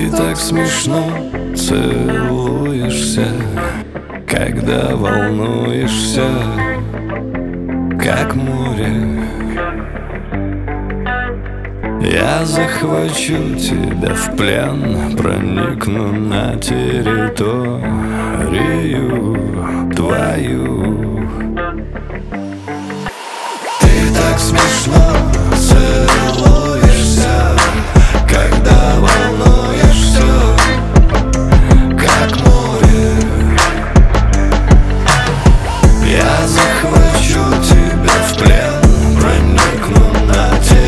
Ты так смешно целуешься, когда волнуешься, как море. Я захвачу тебя в плен, проникну на территорию твою. Ты так смешно целуешься, когда волнуешься, как море. Я захвачу тебя в плен, проникну на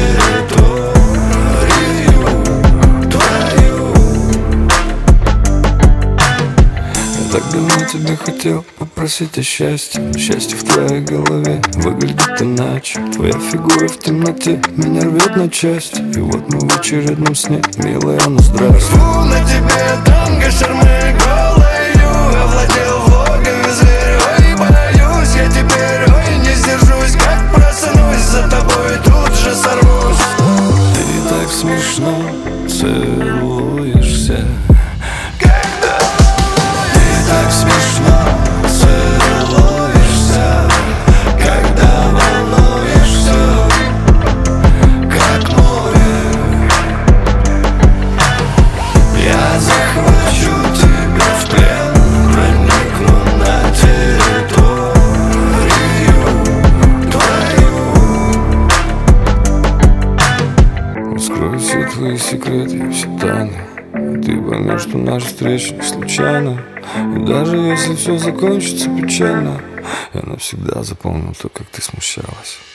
территорию твою. Я так давно тебя хотел попросить о счастье. Счастье в твоей голове выглядит иначе. Твоя фигура в темноте меня рвет на части. И вот мы в очередном сне, милая, ну здравствуй. Фу, на тебе танго, шармы голою. Овладел в логове зверь, ой, боюсь. Я теперь, ой, не сдержусь. Как проснусь, за тобой тут же сорвусь. Ты так смешно целуешься, так смешно целуешься, когда волнуешься, как море. Я захвачу тебя в плен, проникну на территорию твою. Раскрою все твои секреты и все тайны. Ты поймешь, что наша встреча не случайна. И даже если все закончится печально, я навсегда запомню то, как ты смущалась.